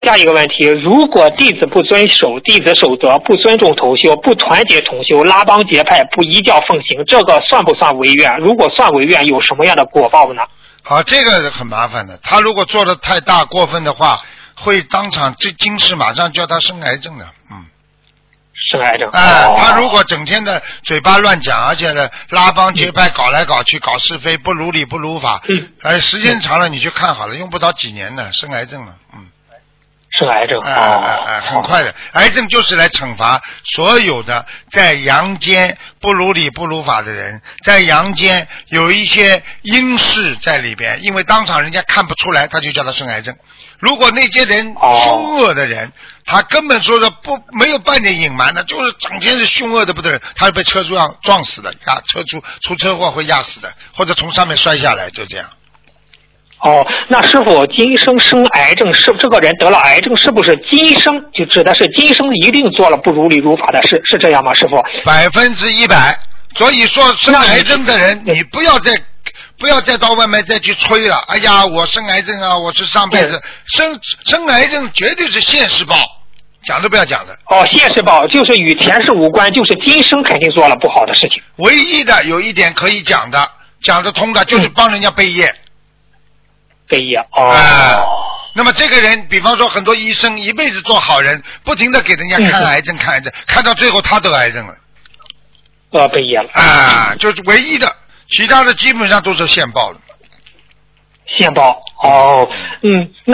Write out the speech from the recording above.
下一个问题，如果弟子不遵守弟子守则，不尊重同修，不团结同修，拉帮结派，不依教奉行，这个算不算违愿？如果算违愿，有什么样的果报呢？ 好，这个很麻烦的。他如果做的太大过分的话，会当场这今世马上叫他生癌症的。 生癌症。 他如果整天的嘴巴乱讲，而且呢拉帮结派，搞来搞去，搞是非，不如理不如法，时间长了你去看好了，用不到几年的生癌症了。 生癌症。 很快的。癌症就是来惩罚所有的在阳间不如理不如法的人，在阳间有一些阴势在里边，因为当场人家看不出来，他就叫他生癌症。如果那些人凶恶的人，他根本说的没有半点隐瞒的，就是整天是凶恶的不得了，他会被车撞死的，出车祸会压死的，或者从上面摔下来，就这样。 那师傅，今生生癌症，是这个人得了癌症，是不是今生就指的是今生一定做了不如理如法的事，是这样吗？师傅 ？100%。所以说生癌症的人，你不要再到外面再去吹了。哎呀，我生癌症啊，我是上辈子生癌症，绝对是现世报，讲都不要讲的。 现世报就是与前世无关，就是今生肯定做了不好的事情。 唯一的有一点可以讲得通的，就是帮人家背业。 背业。 那么这个人，比方说很多医生一辈子做好人，不停的给人家看癌症，看到最后他得癌症了。 背业了。 就是唯一的，其他的基本上都是现报的。 现报。